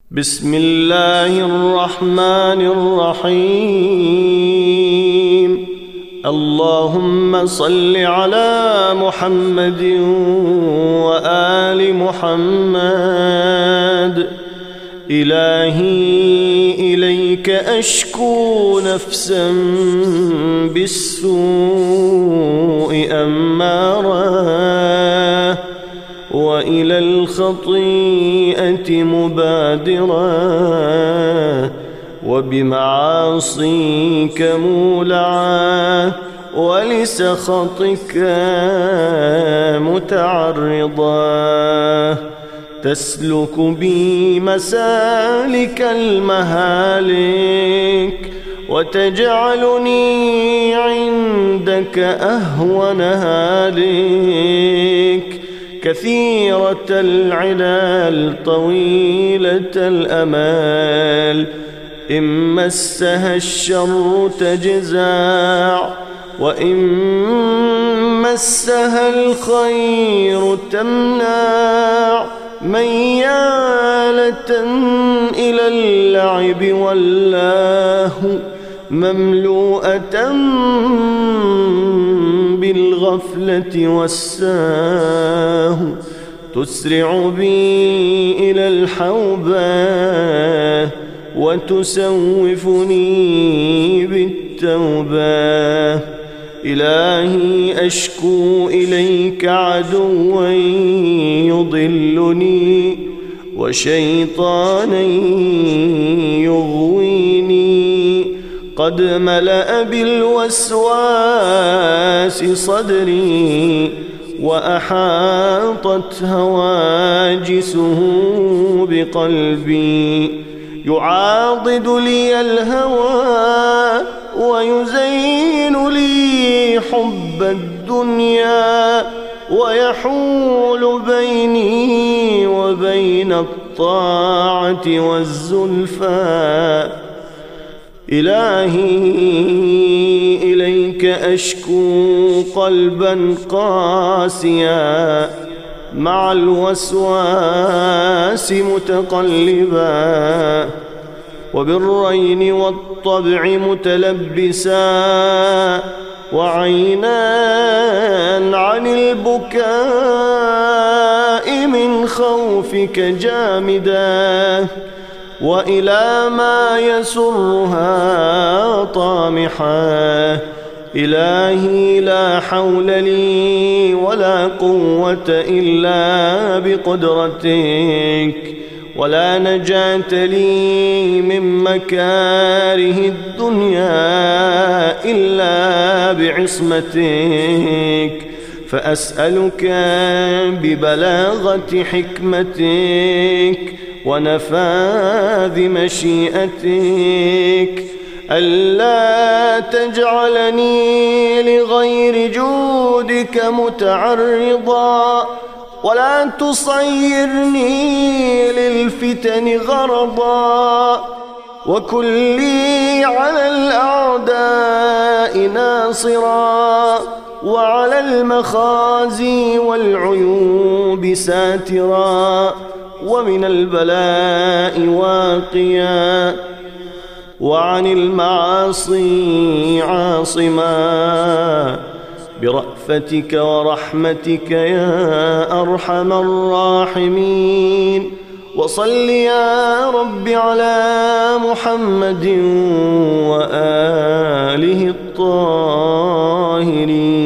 بسم الله الرحمن الرحيم. اللهم صل على محمد وآل محمد. إلهي إليك أشكو نفسا بالسوء أمارا، وإلى الخطيئة مبادرا، وبمعاصيك مولعا، ولسخطك متعرضا. تسلك بي مسالك المهالك، وتجعلني عندك أهون هالك. كثيرة العنال طويلة الأمال، إن مسها الشر تجزع، وإن مسها الخير تمنع. ميالة إلى اللعب والله، مملوءة بالغفلة والساه. تسرع بي إلى الحوبة، وتسوفني بالتوبة. إلهي أشكو إليك عدوا يضلني، وشيطانا يغويني. قد ملأ بالوسواس صدري، وأحاطت هواجسه بقلبي. يعاضد لي الهوى، ويزين لي حب الدنيا، ويحول بيني وبين الطاعة والزلفى. إلهي إليك أشكو قلبا قاسيا، مع الوسواس متقلبا، وبالرين والطبع متلبسا، وعينان عن البكاء من خوفك جامدا، وإلى ما يسرها طامحا. إلهي لا حول لي ولا قوة إلا بقدرتك، ولا نجاة لي من مكاره الدنيا إلا بعصمتك. فأسألك ببلاغة حكمتك ونفاذ مشيئتك ألا تجعلني لغير جودك متعرضا، ولا تصيرني للفتن غرضا. وكن لي على الأعداء ناصرا، وعلى المخازي والعيوب ساترا، ومن البلاء واقيا، وعن المعاصي عاصما، برأفتك ورحمتك يا أرحم الراحمين. وصل يا رب على محمد وآله الطاهرين.